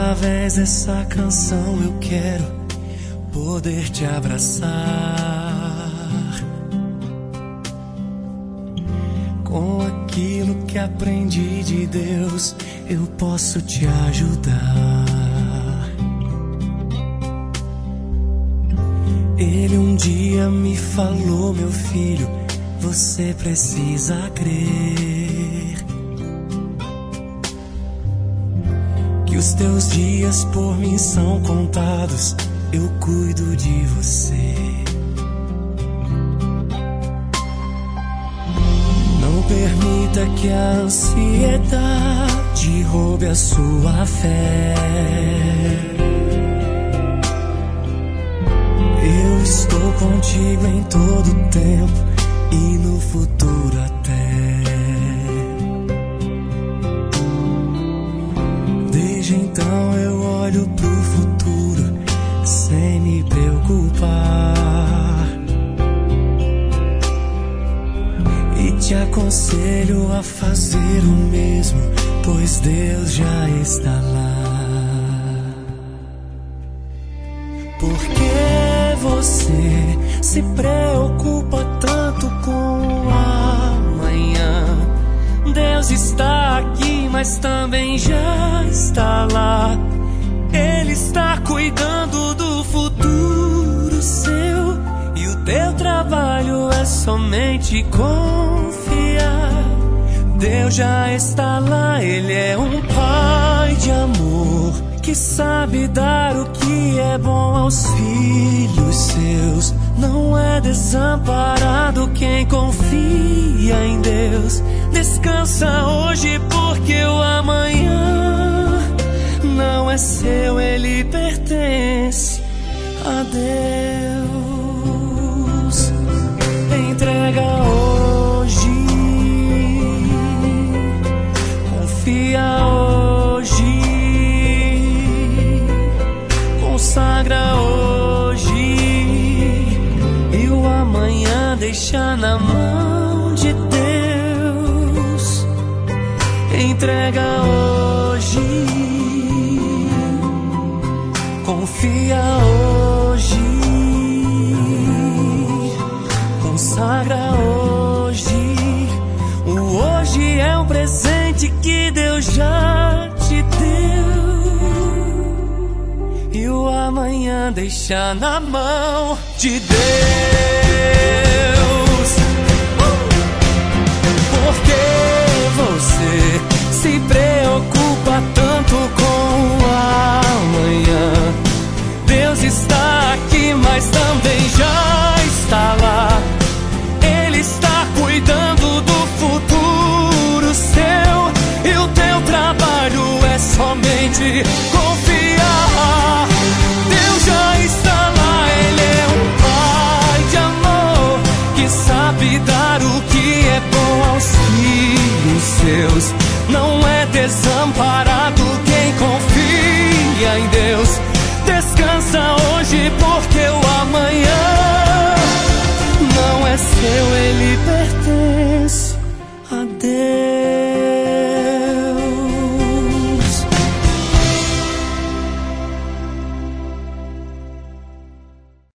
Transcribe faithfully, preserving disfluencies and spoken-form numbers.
Através dessa canção eu quero poder te abraçar. Com aquilo que aprendi de Deus, eu posso te ajudar. Ele um dia me falou: meu filho, você precisa crer que os teus dias por mim são contados. Eu cuido de você. Não permita que a ansiedade roube a sua fé. Eu estou contigo em todo o tempo e no futuro até. Desde então eu olho pro futuro sem me preocupar, e te aconselho a fazer o mesmo, pois Deus já está lá. Por que você se preocupa tanto com o amanhã? Deus está aqui, mas também já está lá. Ele está cuidando do futuro seu, e o teu trabalho é somente confiar. Deus já está lá, Ele é um pai de amor que sabe dar o que é bom aos filhos seus. Não é desamparado quem confia em Deus. Descansa hoje, porque o amanhã não é seu, ele pertence a Deus. Entrega hoje, confia hoje, consagra hoje, e o amanhã deixa na mão de Deus. Entrega hoje, confia hoje, consagra hoje. O hoje é um presente que Deus já te deu, e o amanhã deixa na mão de Deus. Por que você se preocupa tanto com o amanhã? Deus está aqui, mas também já está lá. Ele está cuidando do futuro seu, e o teu trabalho é somente confiar. Deus já está lá, Ele é um pai de amor que sabe dar o que é bom aos filhos seus.